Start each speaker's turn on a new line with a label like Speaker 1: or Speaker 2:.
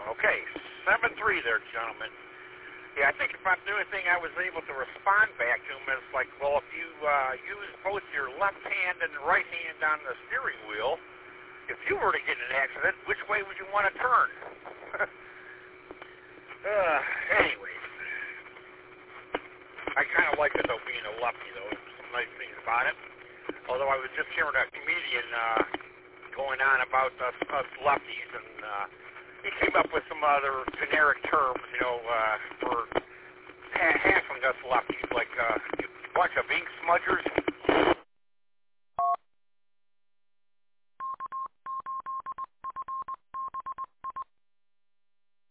Speaker 1: Okay, 7-3 there, gentlemen. Yeah, I think about the only thing I was able to respond back to him is like, well, if you use both your left hand and the right hand on the steering wheel, if you were to get in an accident, which way would you want to turn? Anyways, I kind of like it, though, being a lefty, though. There's some nice things about it. Although I was just hearing a comedian going on about us lefties, and he came up with some other generic terms, for hassling us lefties, like a bunch of ink smudgers.